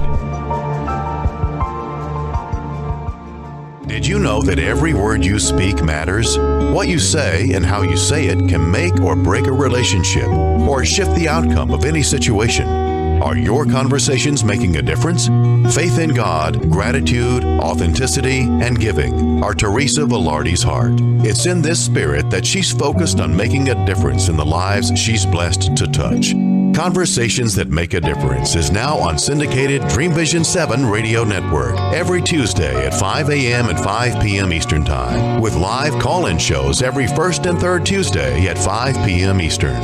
Did you know that every word you speak matters? What you say and how you say it can make or break a relationship or shift the outcome of any situation. Are your conversations making a difference? Faith in God, gratitude, authenticity, and giving are Teresa Velarde's heart. It's in this spirit that she's focused on making a difference in the lives she's blessed to touch. Conversations That Make a Difference is now on syndicated Dream Vision 7 radio network every Tuesday at 5 a.m. and 5 p.m. Eastern Time, with live call-in shows every first and third Tuesday at 5 p.m. Eastern.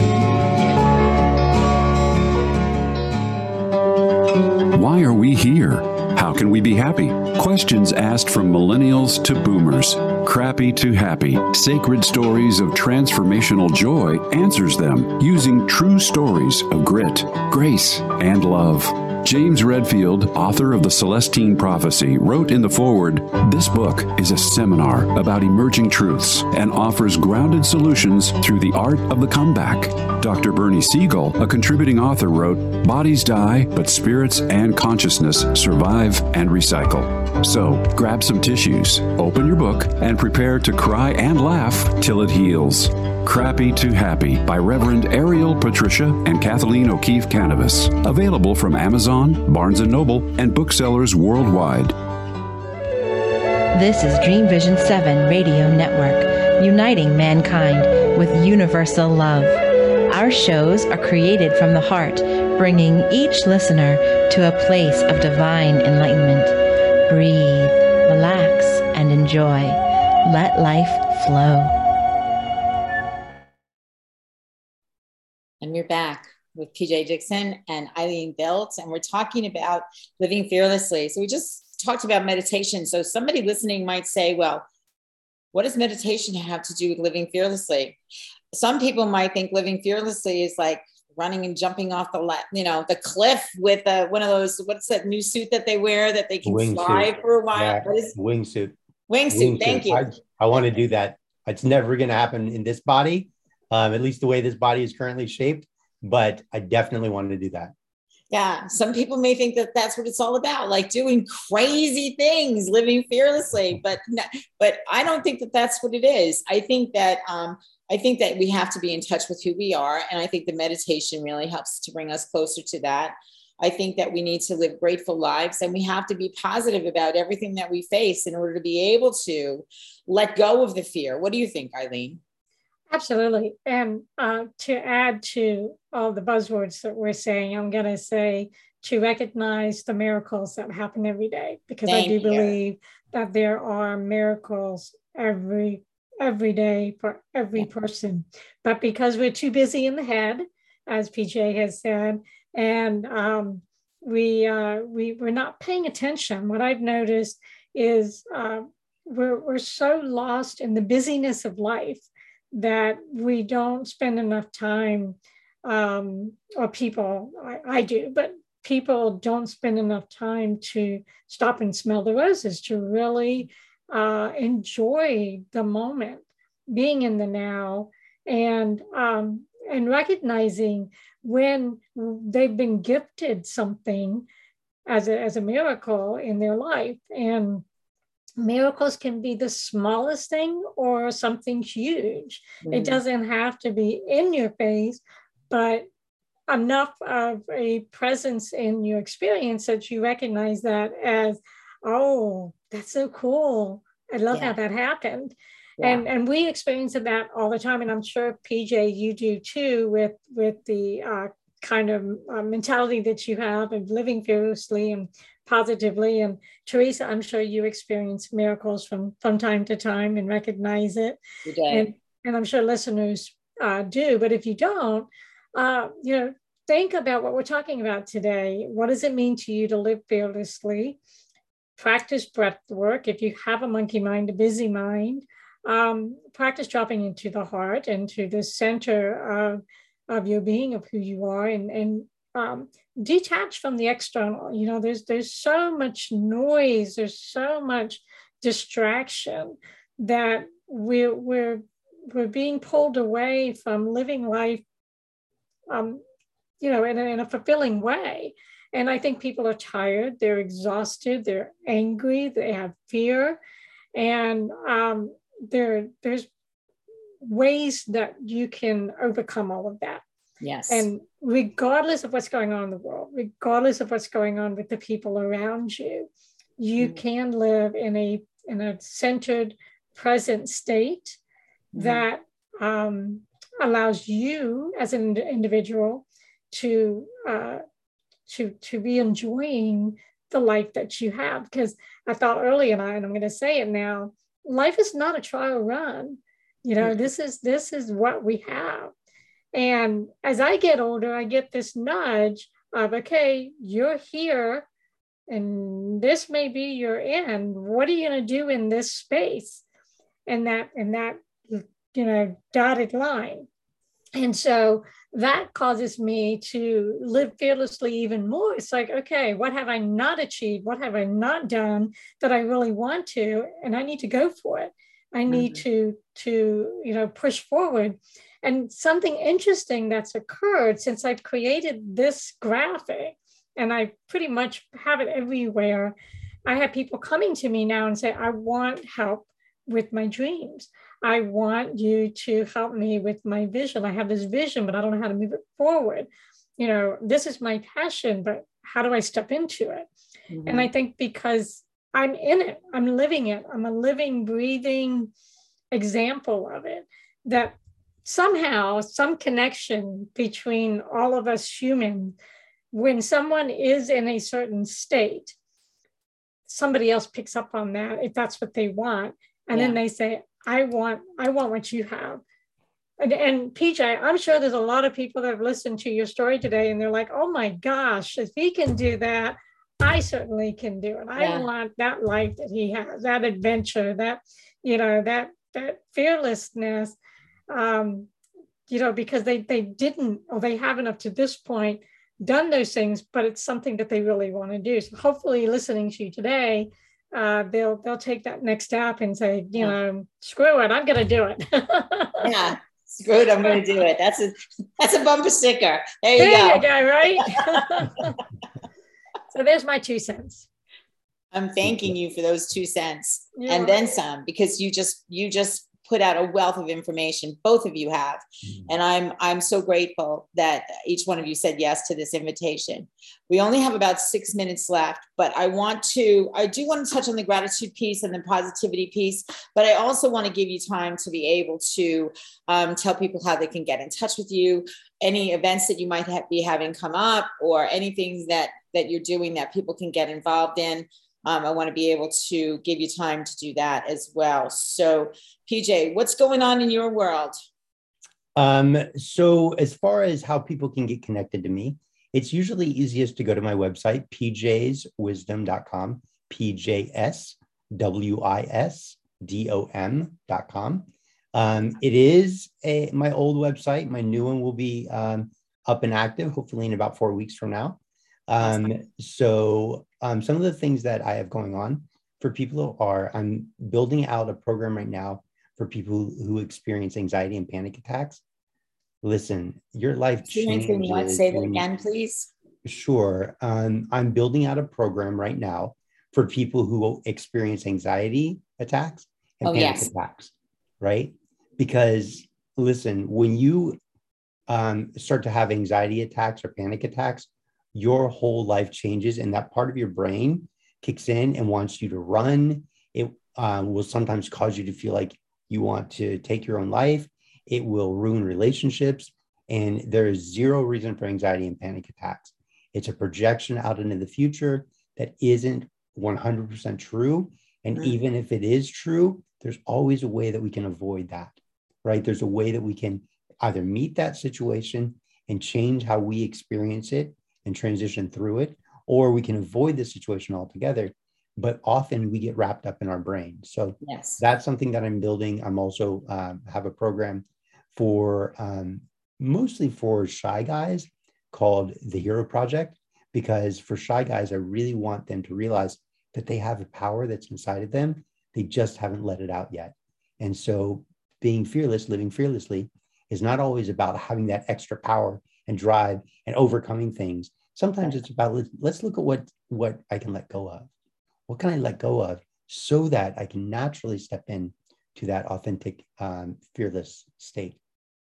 Why are we here? How can we be happy? Questions asked from millennials to boomers. Crappy to Happy, Sacred Stories of Transformational Joy answers them using true stories of grit, grace, and love. James Redfield, author of The Celestine Prophecy, wrote in the foreword, "This book is a seminar about emerging truths and offers grounded solutions through the art of the comeback." Dr. Bernie Siegel, a contributing author, wrote, "Bodies die, but spirits and consciousness survive and recycle." So, grab some tissues, open your book, and prepare to cry and laugh till it heals. Crappy to Happy by Reverend Ariel Patricia and Kathleen O'Keefe Canavas. Available from Amazon, Barnes & Noble, and booksellers worldwide. This is Dream Vision 7 Radio Network, uniting mankind with universal love. Our shows are created from the heart, bringing each listener to a place of divine enlightenment. Breathe, relax, and enjoy. Let life flow. And we're back with PJ Dixon and Eileen Biltz, and we're talking about living fearlessly. So we just talked about meditation. So somebody listening might say, well, what does meditation have to do with living fearlessly? Some people might think living fearlessly is like running and jumping off the cliff with one of those, what's that new suit that they wear that they can fly for a while? Yeah, what is wingsuit. Wingsuit, thank you. I want to do that. It's never going to happen in this body, at least the way this body is currently shaped, but I definitely want to do that. Yeah, some people may think that that's what it's all about, like doing crazy things, living fearlessly. But I don't think that that's what it is. I think that we have to be in touch with who we are, and I think the meditation really helps to bring us closer to that. I think that we need to live grateful lives, and we have to be positive about everything that we face in order to be able to let go of the fear. What do you think, Eileen? Absolutely. And to add to all the buzzwords that we're saying, I'm going to say to recognize the miracles that happen every day, because I do believe that there are miracles every day for every person. But because we're too busy in the head, as PJ has said, and we're not paying attention. What I've noticed is we're so lost in the busyness of life that we don't spend enough time, or people, I do, but people don't spend enough time to stop and smell the roses, to really enjoy the moment, being in the now, and recognizing when they've been gifted something as a miracle in their life. And miracles can be the smallest thing or something huge. Mm-hmm. It doesn't have to be in your face, but enough of a presence in your experience that you recognize that as, oh, that's so cool. I love how that happened. Yeah. And we experience that all the time. And I'm sure, PJ, you do too, with the kind of mentality that you have of living fearlessly and positively. And Teresa, I'm sure you experience miracles from time to time and recognize it. And I'm sure listeners do. But if you don't, think about what we're talking about today. What does it mean to you to live fearlessly? Practice breath work. If you have a monkey mind, a busy mind, practice dropping into the heart and to the center of your being, of who you are, and detach from the external. There's so much noise, there's so much distraction that we're being pulled away from living life, in a fulfilling way. And I think people are tired, they're exhausted, they're angry, they have fear, and there's ways that you can overcome all of that. Yes. And regardless of what's going on in the world, regardless of what's going on with the people around you, you can live in a centered, present state that allows you as an individual to be enjoying the life that you have. Because I thought earlier, and I'm going to say it now, life is not a trial run. This is what we have. And as I get older, I get this nudge of, okay, you're here and this may be your end. What are you going to do in this space? And that dotted line. And so that causes me to live fearlessly even more. It's like, okay, what have I not achieved? What have I not done that I really want to? And I need to go for it. I need to push forward. And something interesting that's occurred since I've created this graphic, and I pretty much have it everywhere, I have people coming to me now and say, I want help with my dreams. I want you to help me with my vision. I have this vision, but I don't know how to move it forward. This is my passion, but how do I step into it? And I think because I'm in it. I'm living it. I'm a living, breathing example of it. That somehow, some connection between all of us humans, when someone is in a certain state, somebody else picks up on that if that's what they want. And then they say, I want what you have. And PJ, I'm sure there's a lot of people that have listened to your story today and they're like, oh my gosh, if he can do that, I certainly can do it. I want that life that he has, that adventure, that, that fearlessness, because they didn't, or they haven't up to this point done those things, but it's something that they really want to do. So hopefully listening to you today, they'll take that next step and say, screw it, I'm going to do it. Yeah. Screw it, I'm going to do it. That's a bumper sticker. There you go, right? So there's my 2 cents. I'm thanking you for those 2 cents and then some, because you just put out a wealth of information. Both of you have. And I'm so grateful that each one of you said yes to this invitation. We only have about 6 minutes left, but I do want to touch on the gratitude piece and the positivity piece, but I also want to give you time to be able to tell people how they can get in touch with you, any events that you might be having come up, or anything that you're doing that people can get involved in. I want to be able to give you time to do that as well. So PJ, what's going on in your world? So as far as how people can get connected to me, it's usually easiest to go to my website, pjswisdom.com, pjswisdom.com. It is my old website. My new one will be up and active, hopefully in about 4 weeks from now. So some of the things that I have going on for people are, I'm building out a program right now for people who experience anxiety and panic attacks. Listen, your life changes. Say that again, please. Sure. I'm building out a program right now for people who experience anxiety attacks and panic attacks, right? Because listen, when you start to have anxiety attacks or panic attacks, your whole life changes, and that part of your brain kicks in and wants you to run. It will sometimes cause you to feel like you want to take your own life. It will ruin relationships. And there is zero reason for anxiety and panic attacks. It's a projection out into the future that isn't 100% true. And even if it is true, there's always a way that we can avoid that, right? There's a way that we can either meet that situation and change how we experience it and transition through it, or we can avoid the situation altogether. But often we get wrapped up in our brain. So that's something that I'm building. I'm also have a program for mostly for shy guys called the Hero Project, because for shy guys, I really want them to realize that they have a power that's inside of them. They just haven't let it out yet. And so being fearless, living fearlessly, is not always about having that extra power and drive and overcoming things. Sometimes it's about, let's look at what I can let go of. What can I let go of so that I can naturally step in to that authentic, fearless state?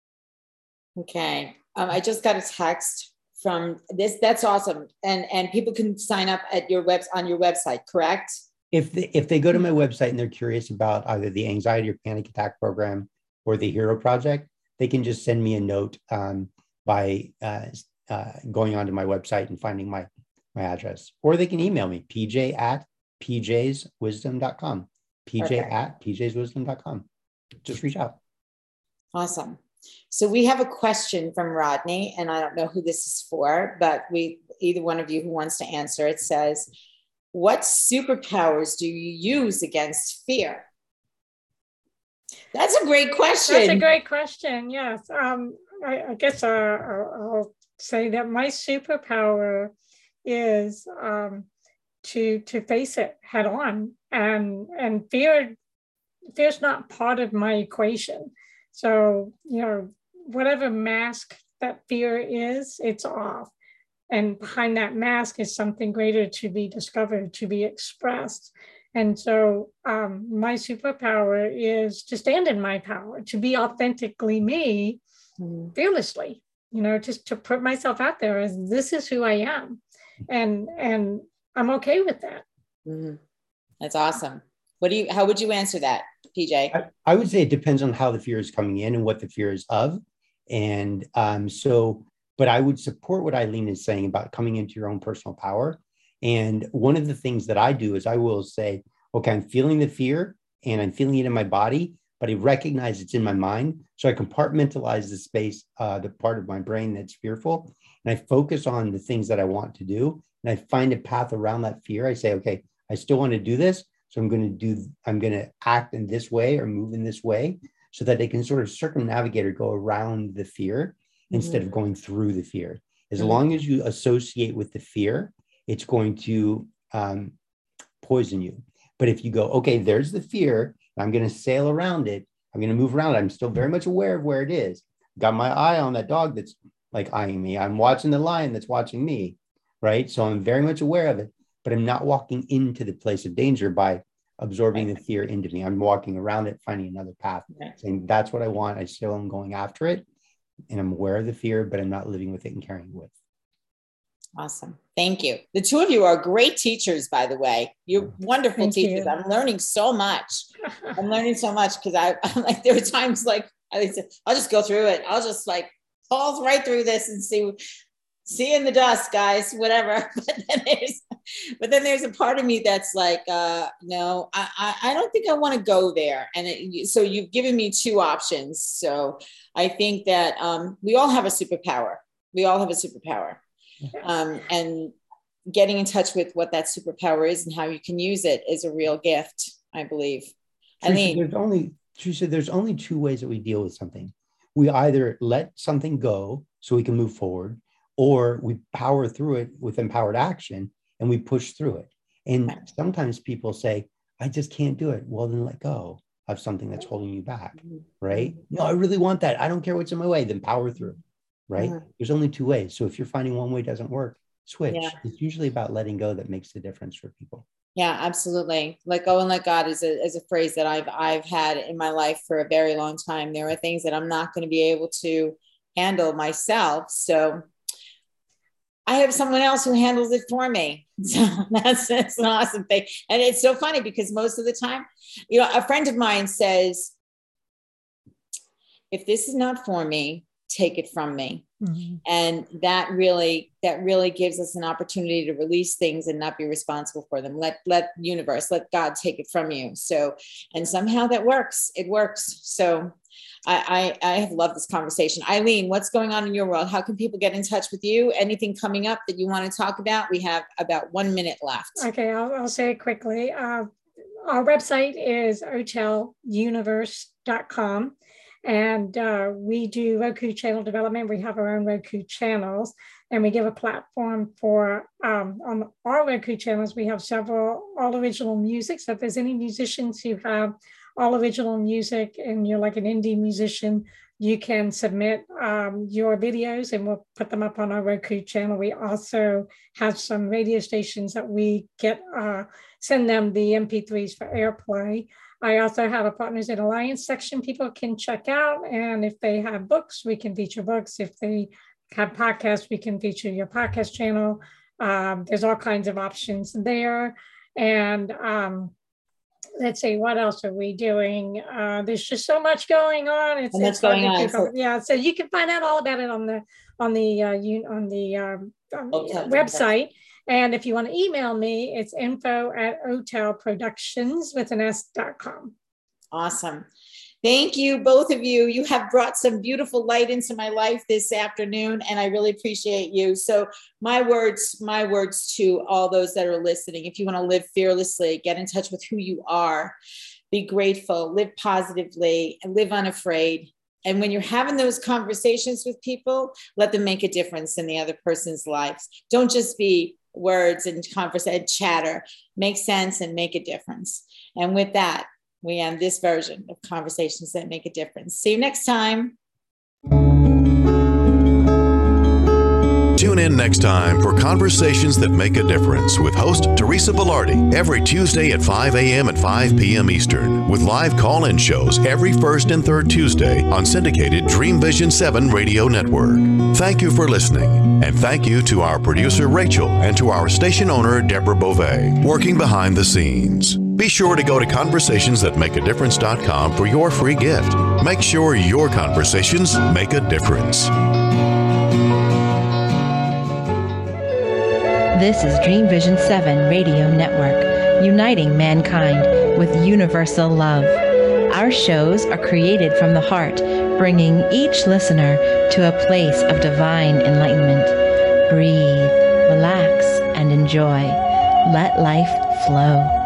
Okay. I just got a text from this. That's awesome. And people can sign up at on your website, correct? If they go to my website and they're curious about either the anxiety or panic attack program or the Hero Project, they can just send me a note by going onto my website and finding my address, or they can email me, pj@pjswisdom.com, pj@pjswisdom.com. Just reach out. Awesome. So we have a question from Rodney, and I don't know who this is for, but either one of you who wants to answer it says, what superpowers do you use against fear? That's a great question. That's a great question. Yes. I guess I'll say that my superpower is to face it head on, and fear's not part of my equation. So, whatever mask that fear is, it's off. And behind that mask is something greater to be discovered, to be expressed. And so my superpower is to stand in my power, to be authentically me, fearlessly, just to put myself out there as this is who I am. And I'm okay with that. Mm-hmm. That's awesome. How would you answer that, PJ? I would say it depends on how the fear is coming in and what the fear is of. And but I would support what Eileen is saying about coming into your own personal power. And one of the things that I do is I will say, okay, I'm feeling the fear and I'm feeling it in my body, but I recognize it's in my mind. So I compartmentalize the space, the part of my brain that's fearful, and I focus on the things that I want to do. And I find a path around that fear. I say, okay, I still want to do this. So I'm going to act in this way or move in this way so that they can sort of circumnavigate or go around the fear instead of going through the fear. As long as you associate with the fear, it's going to poison you. But if you go, okay, there's the fear, I'm going to sail around it. I'm going to move around it. I'm still very much aware of where it is. Got my eye on that dog that's like eyeing me. I'm watching the lion that's watching me, right? So I'm very much aware of it, but I'm not walking into the place of danger by absorbing the fear into me. I'm walking around it, finding another path, saying that's what I want. I still am going after it. And I'm aware of the fear, but I'm not living with it and carrying it with. Awesome. Thank you. The two of you are great teachers, by the way. You're wonderful teachers. You. I'm learning so much. I'm learning so much because I'm like, there are times like, I'll just go through it. I'll just like pause right through this and see in the dust, guys, whatever. But then there's a part of me that's like, no, I don't think I want to go there. And so you've given me two options. So I think that we all have a superpower. And getting in touch with what that superpower is and how you can use it is a real gift, I believe. Teresa, there's only two ways that we deal with something. We either let something go so we can move forward, or we power through it with empowered action and we push through it. And sometimes people say, I just can't do it. Well, then let go of something that's holding you back, right? No, I really want that. I don't care what's in my way. Then power through, right? There's only two ways. So if you're finding one way doesn't work, switch. Yeah. It's usually about letting go that makes the difference for people. Yeah, absolutely. Let go and let God is a phrase that I've had in my life for a very long time. There are things that I'm not going to be able to handle myself. So I have someone else who handles it for me. So that's an awesome thing. And it's so funny because most of the time, a friend of mine says, if this is not for me, take it from me. Mm-hmm. And that really gives us an opportunity to release things and not be responsible for them. Let God take it from you. So, and somehow that works. It works. So I have loved this conversation. Eileen, what's going on in your world? How can people get in touch with you? Anything coming up that you want to talk about? We have about 1 minute left. Okay, I'll say it quickly. Our website is hoteluniverse.com. And we do Roku channel development. We have our own Roku channels, and we give a platform for, on our Roku channels, we have several all original music. So if there's any musicians who have all original music and you're like an indie musician, you can submit your videos and we'll put them up on our Roku channel. We also have some radio stations that we send them the MP3s for airplay. I also have a Partners in Alliance section people can check out. And if they have books, we can feature books. If they have podcasts, we can feature your podcast channel. There's all kinds of options there. And let's see, what else are we doing? There's just so much going on. It's going on. Yeah, so you can find out all about it on the website. And if you want to email me, it's info@hotelproductions.com. Awesome. Thank you, both of you. You have brought some beautiful light into my life this afternoon, and I really appreciate you. So my words to all those that are listening, if you want to live fearlessly, get in touch with who you are, be grateful, live positively, and live unafraid. And when you're having those conversations with people, let them make a difference in the other person's lives. Don't just be words and conversation, chatter. Make sense and make a difference. And with that, we end this version of Conversations That Make a Difference. See you next time. Tune in next time for Conversations That Make a Difference with host Teresa Velarde every Tuesday at 5 a.m. and 5 p.m. Eastern, with live call-in shows every first and third Tuesday on syndicated Dream Vision 7 radio network. Thank you for listening, and thank you to our producer Rachel and to our station owner Deborah Beauvais, working behind the scenes. Be sure to go to conversationsthatmakeadifference.com for your free gift. Make sure your conversations make a difference. This is Dream Vision 7 Radio Network, uniting mankind with universal love. Our shows are created from the heart, bringing each listener to a place of divine enlightenment. Breathe, relax, and enjoy. Let life flow.